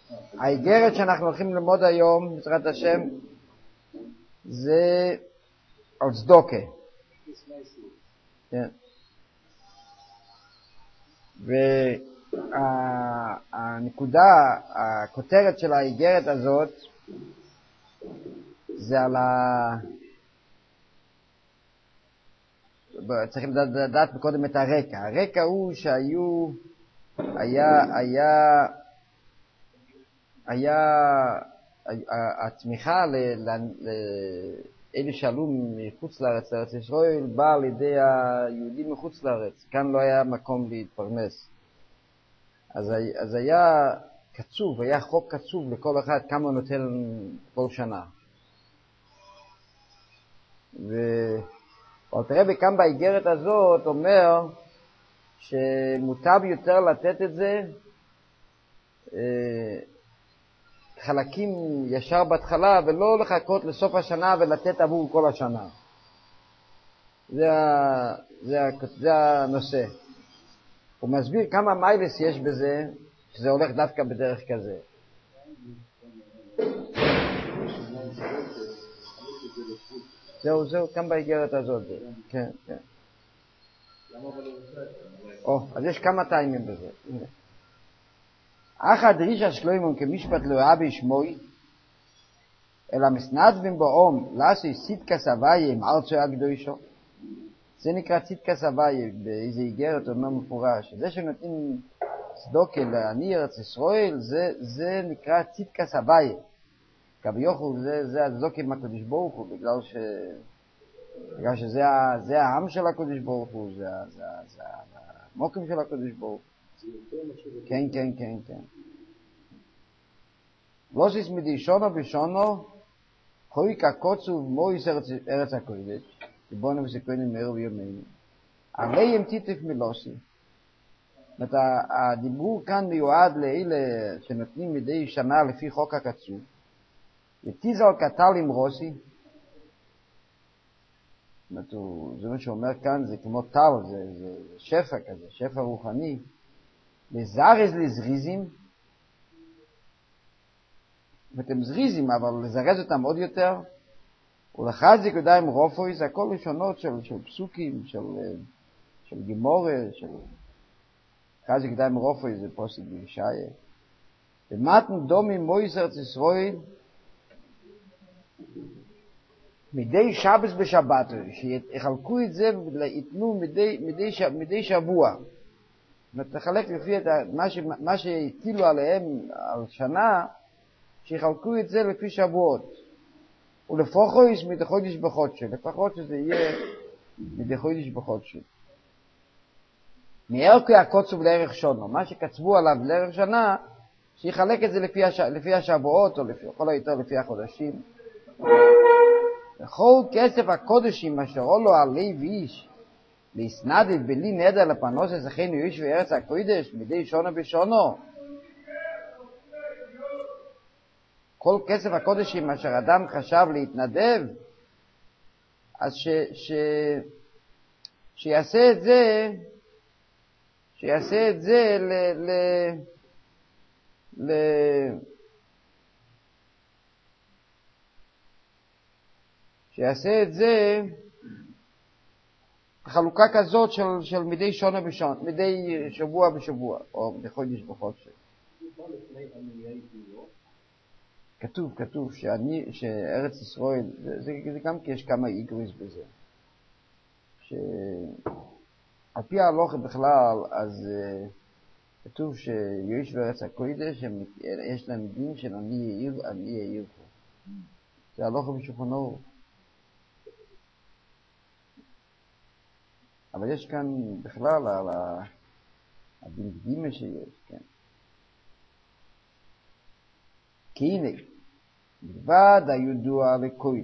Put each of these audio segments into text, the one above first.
האיגרת שאנחנו הולכים ללמוד היום, בעזרת השם, זה על צדוקה. כן. והנקודה, הכותרת של האיגרת הזאת, זה על צריכים לדעת קודם את הרקע. הרקע הוא היה התמיכה לאלה שעלו מחוץ לארץ, לארץ ישראל, באה על ידי היהודים מחוץ לארץ. כאן לא היה מקום להתפרנס. אז היה קצוב, היה חוק קצוב לכל אחד כמה נותן כל שנה. ואלתר רבי כאן באיגרת הזאת אומר שמוטב יותר לתת את זה חלקים ישר בהתחלה ולא לחכות לסוף השנה ולתת עבור כל השנה. זה הנושא. הוא מסביר כמה מיילס יש בזה שזה הולך דווקא בדרך כזה. זהו, כאן באיגרת הזאת. כן. אז יש כמה טיימים בזה. אך הדרישה שלוימון כמשפט לא אבי שמוי, אלא מסנדבים באום, לעשי סידקה סבאיה עם ארצו הקדושו. זה נקרא סידקה סבאיה, באיזה איגרת אומר מפורש. זה שנותנים צדוקה לעני ארץ ישראל, זה נקרא סידקה סבאיה. כביכול זה הצדוקה עם הקדוש ברוך הוא, בגלל שזה העם של הקדוש ברוך הוא, זה המוקם של הקדוש ברוך הוא. כן. לא שיש מדי שונו בשונו, חוי כקוצוב מויס ארץ הקודש, שבונו וסקוינים מהר ויומנו. הרי הם תיתף מלוסי. זאת אומרת, הדיבור כאן מיועד לאלה שנותנים מדי שנה לפי חוק הקצוב. ותיזל קטל עם רוסי. זאת אומרת, זה מה שאומר כאן, זה כמו טל, זה שפע כזה, שפע רוחני. לזרז לזריזים, ואתם זריזים, אבל לזרז אותם עוד יותר, ולחזיק ידיים רופוי, זה הכל לשונות של פסוקים, של גימורה, של חזיק ידיים רופוי, זה פוסק בישעיה. ומתן דומי מויס ארץ ישראל, מדי שבס בשבת, שיחלקו את זה ויתנו מדי שבוע. תחלק לפי מה שהטילו עליהם על שנה, שיחלקו את זה לפי שבועות. ולפחויש מדי חודש בחודש, לפחות שזה יהיה מדי חודש בחודש. מערכי הקוצוב לערך שונו, מה שקצבו עליו לערך שנה, שיחלק את זה לפי השבועות, או כל היותר לפי החודשים. וכל כסף הקודשים אשר עולו עלי ואיש, להסנדד בלי נדר לפרנוס אזרחינו איש וארץ הקודש מדי שונו בשונו. כל כסף הקודשים אשר אדם חשב להתנדב, אז שיעשה את זה, שיעשה את זה חלוקה כזאת של מדי שונה בשונה, מדי שבוע בשבוע, או מדי חודש בחודש. כתוב שארץ ישראל, זה גם כי יש כמה איגריס בזה. שעל פי ההלכה בכלל, אז כתוב שיש בארץ הקודש, יש להם דין של אני יאיר פה. זה ההלכה בשולחן אורוך. אבל יש כאן בכלל על הדין שיש, כן. כי הנה, בלבד הידוע לכוי.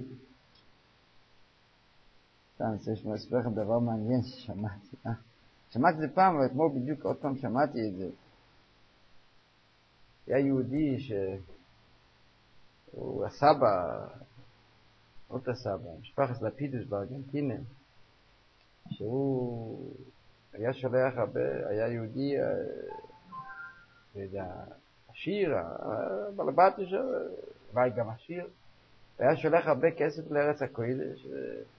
אני רוצה לספר לכם דבר מעניין ששמעתי. שמעתי זה פעם, אבל אתמול בדיוק עוד פעם שמעתי את זה. היה יהודי שהוא הסבא, עוד הסבא, משפחת לפידוס בארגנטינה, שהוא היה שולח הרבה, היה יהודי, עשיר, בעל הבית אולי גם עשיר, והיה שולח הרבה כסף לארץ הקודש,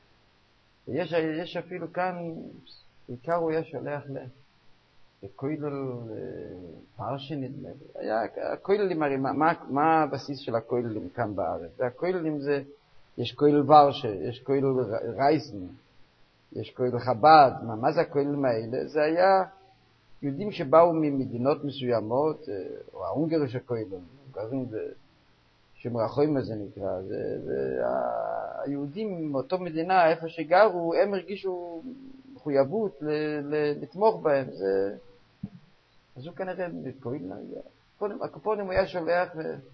ויש אפילו כאן, בעיקר הוא היה שולח לכולל פרשי נדמה לי. היה הכוללים, הרי מה הבסיס של הכוללים כאן בארץ? והכוללים זה, יש כולל ורשה, יש כולל רייסן, יש כולל חב"ד. מה זה הכוללים האלה? זה היה יהודים שבאו ממדינות מסוימות, או ההונגרים שכוללים, הונגרים זה שם רחומה זה נקרא, היהודים מאותו מדינה, איפה שגרו, הם הרגישו מחויבות לתמוך בהם. אז הוא כנראה מתכוון, הקופונים הוא היה שולח,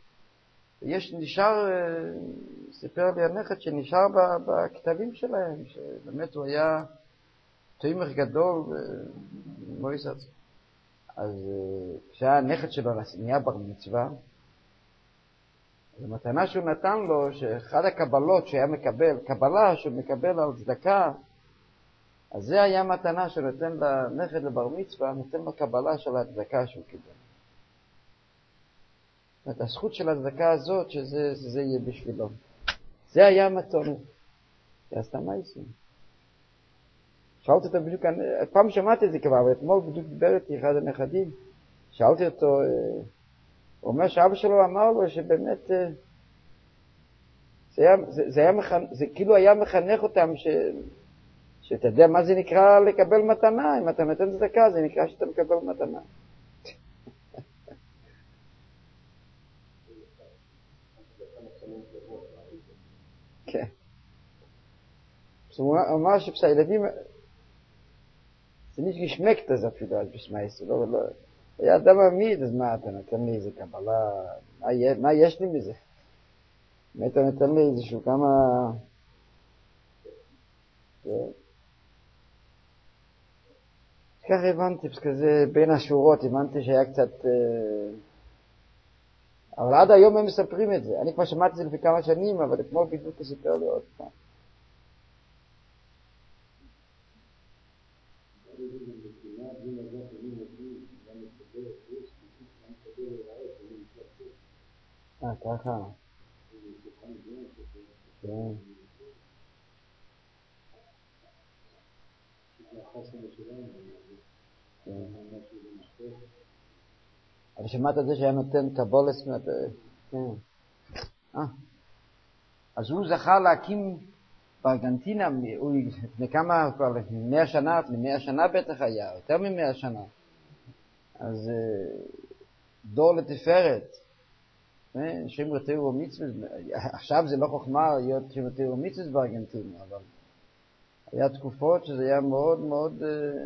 נשאר, סיפר לי הנכד שנשאר בכתבים שלהם, שבאמת הוא היה תאימך גדול מויסץ. אז כשהיה הנכד שלו נהיה בר מצווה, המתנה שהוא נתן לו, שאחד הקבלות שהיה מקבל, קבלה שהוא מקבל על צדקה, אז זה היה מתנה שנותן לנכד לבר מצווה, נותן לו קבלה של הצדקה שהוא קיבל. זאת אומרת, הזכות של הצדקה הזאת, שזה יהיה בשבילו. זה היה מתונה. זה עשתה מייסים. שאלתי אותו בדיוק, פעם שמעתי את זה כבר, ואתמול בדיוק דיבר איתי אחד הנכדים, שאלתי אותו, הוא אומר שאבא שלו אמר לו שבאמת זה כאילו היה מחנך אותם שאתה יודע מה זה נקרא לקבל מתנה. אם אתה נותן צדקה זה נקרא שאתה מקבל מתנה. כן. הוא אמר שבסילדים זה נשגשמקת אז אפילו אז בשמייסו, לא היה אדם עמיד, אז מה אתה נותן לי איזה קבלה, מה יש לי מזה? מה אתה נותן לי איזשהו כמה... כך הבנתי, כזה בין השורות, הבנתי שהיה קצת... אבל עד היום הם מספרים את זה. אני כבר שמעתי את זה לפני כמה שנים, אבל אתמול בדיוק סיפר לי עוד פעם. ככה. כן. אבל שמעת את זה שהיה נותן קבולס, כן. אז הוא זכה להקים בארגנטינה, לפני כמה, כבר לפני 100 שנה בטח היה, יותר מ100 שנה. אז דור לתפארת, שם רתירו ומצווה, עכשיו זה לא חוכמה להיות שם רתירו ומצווה בארגנטינה, אבל היה תקופות שזה היה מאוד מאוד...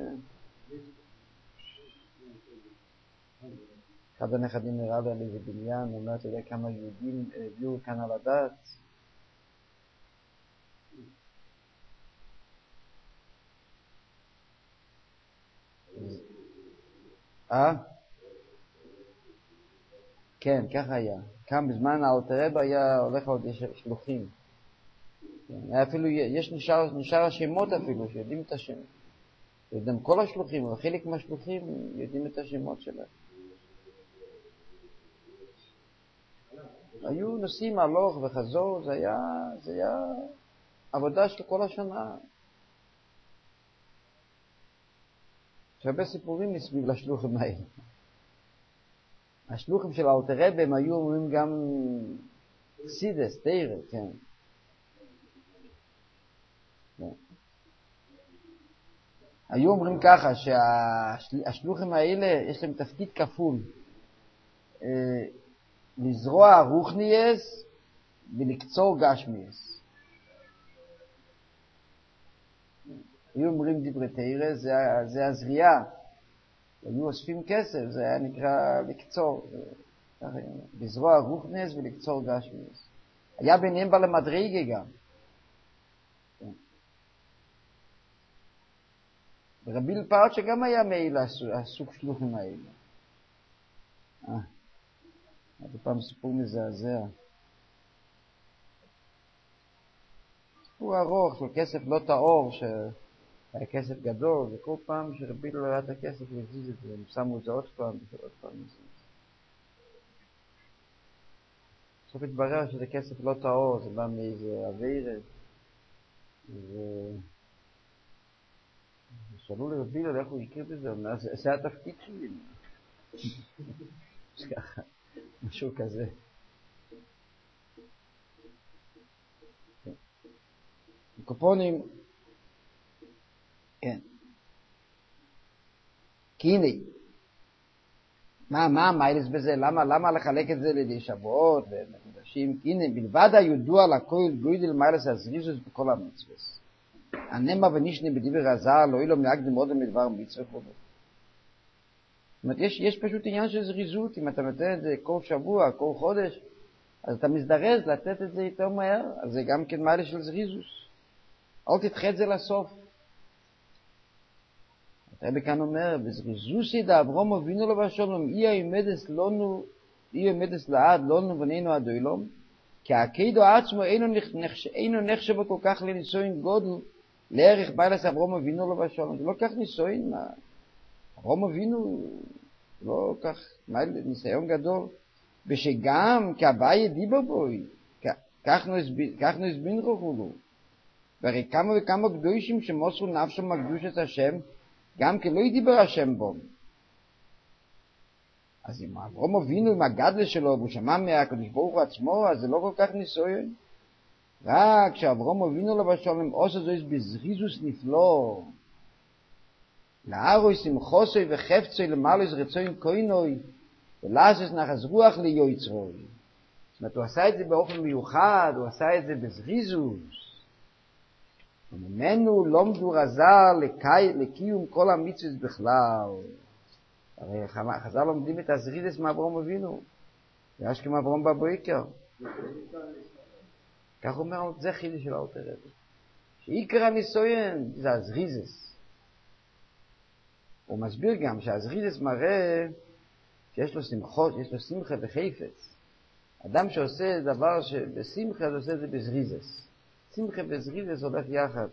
אחד הנכדים נראה לי על איזה בניין, הוא אומר, אתה יודע כמה יהודים הביאו כאן על הדת? כן, ככה היה. כאן בזמן האלטר רבי היה הולך עוד שלוחים. היה אפילו, נשאר השמות אפילו, שיודעים את השם. יודעים כל השלוחים, אבל חלק מהשלוחים יודעים את השמות שלהם. היו נוסעים הלוך וחזור, זה היה עבודה של כל השנה. יש הרבה סיפורים מסביב לשלוחים האלה. השלוחים של האלטר רבי הם היו אומרים גם סידס, תירה, כן. היו אומרים ככה, שהשלוחים האלה יש להם תפקיד כפול. לזרוע רוחניאס ולקצור גשמיאס. היו אומרים דברי תירה, זה הזריעה. היו אוספים כסף, זה היה נקרא לקצור. לזרוע רוחניאס ולקצור גשמיאס. היה ביניהם בעל המדרגה גם. ורבי אלפרט שגם היה מעיל הסוג שלוחים האלה. עוד פעם סיפור מזעזע. סיפור ארוך של כסף לא טהור, שהיה כסף גדול, וכל פעם שרבי לא ראה את הכסף, הוא הזיז את זה, הם שמו את זה עוד פעם. בסוף התברר שזה כסף לא טהור, זה בא מאיזה אוויר. שאלו לרב הלל איך הוא הכיר בזה, הוא אומר, זה התפקיד שלי. ככה, משהו כזה. קופונים, כן. כי הנה, מה המיילס בזה? למה לחלק את זה לידי שבועות ומקודשים? כי הנה, בלבד הידוע לכל גוידל מיילס הזריזוס בכל המצוות. הנמה ונשנה בדיבר הזר, לא יהיה לו מנהג מאוד מדבר מצווה חובה. זאת אומרת, יש פשוט עניין של זריזות, אם אתה נותן את זה כל שבוע, כל חודש, אז אתה מזדרז לתת את זה יותר מהר, אז זה גם כן מיילס של זריזוס. אל תדחה את זה לסוף. הרבי כאן אומר, בזריזוסי דה אברהם אבינו לו בשלום, אי עמדס לעד, לא נבנינו עד אילום, כי העקידו עצמו אינו נחשב כל כך לניסוין גודל, לערך ביילס אברהם אבינו לו בשלום. זה לא כך ניסוין, אברהם אבינו לא כך ניסיון גדול, ושגם כהווי דיבר בוי, כך נו הסבין רוחולו, והרי כמה וכמה קדושים שמוסרו נפשם מקדושת השם, גם כי לא ידיבר השם בו. אז אם אברהם אבינו עם הגדלה שלו, והוא שמע מהקדוש ברוך הוא עצמו, אז זה לא כל כך ניסוין. רק כשאברהם אבינו לו בשלום, עושה זו בזריזוס נפלא. להרוי שמחוסוי וחפצוי למעלוס רצוין קוינוי, ולעשס נחס רוח ליוצרוי. זאת אומרת, הוא עשה את זה באופן מיוחד, הוא עשה את זה בזריזוס. וממנו לומדו רז"ל לקיום כל המצוות בכלל. הרי חז"ל לומדים את הזריזוס מאברהם אבינו. זה אשכם אברהם בבוקר. כך אומר, זה חידוש של אלתר רבי. שעיקר הניסוין זה הזריזוס. הוא מסביר גם שהזריזוס מראה שיש לו שמחות, יש לו שמחה וחפץ. אדם שעושה דבר שבשמחה, אז עושה את זה בזריזוס. שמחה וזריזוס הולך יחד.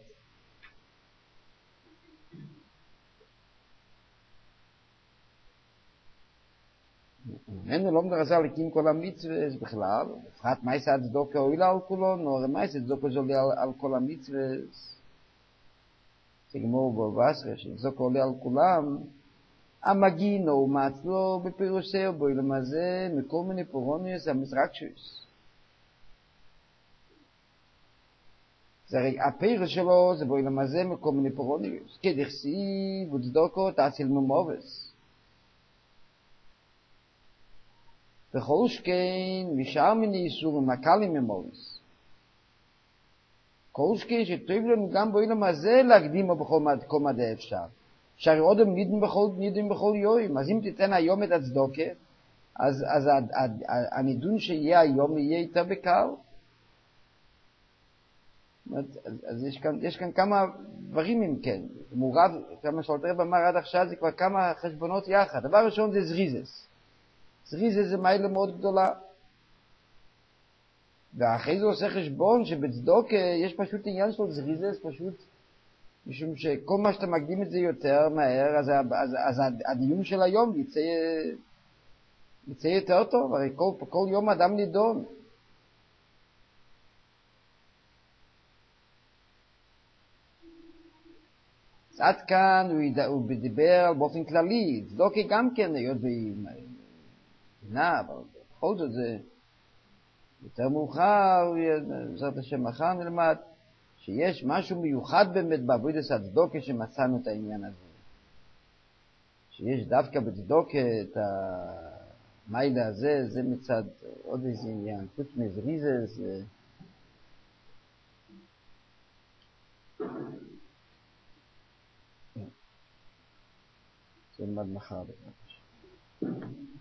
ממנו לא מדרזה להקים כל המצוות בכלל, בפרט מייסה הצדוקה הועילה על כולו, נורא מייסה הצדוקה זולה על כל המצוות. זה גמור בבסרה, שצדוקה עולה על כולם, המגינו מצלו בפירושי ובוילם הזה, מכל מיני פורוניוס המזרקשוס. זה הרי הפירוש שלו זה בוילם הזה מכל מיני פורוניוס. כדכסיב וצדוקו תעשיל ממובס. וכל שכן משאר מיני איסור ומקלים ממובס. כל שכן שטוב לנו גם בוילם הזה להקדימו בכל מדי אפשר. שהרי עודם נידון בכל יום. אז אם תיתן היום את הצדוקה, אז הנידון שיהיה היום יהיה יותר בקל. אז יש כאן כמה דברים אם כן. מורב, כמה שאלתר רבי אמר עד עכשיו, זה כבר כמה חשבונות יחד. דבר ראשון זה זריזוס. זריזוס זה מעלה מאוד גדולה. ואחרי זה עושה חשבון שבצדוקה יש פשוט עניין של זריזוס, פשוט משום שכל מה שאתה מקדים את זה יותר מהר, אז הדיון של היום יצא יותר טוב. הרי כל יום אדם נידון. אז עד כאן הוא דיבר באופן כללי. צדוקה גם כן, היות אבל בכל זאת זה יותר מאוחר, בעזרת השם מחר נלמד, שיש משהו מיוחד באמת בעבודת הצדוקה שמצאנו את העניין הזה. שיש דווקא בצדוקה את המיילה הזה, זה מצד עוד איזה עניין, חוץ מזריזוס. זה נלמד מחר.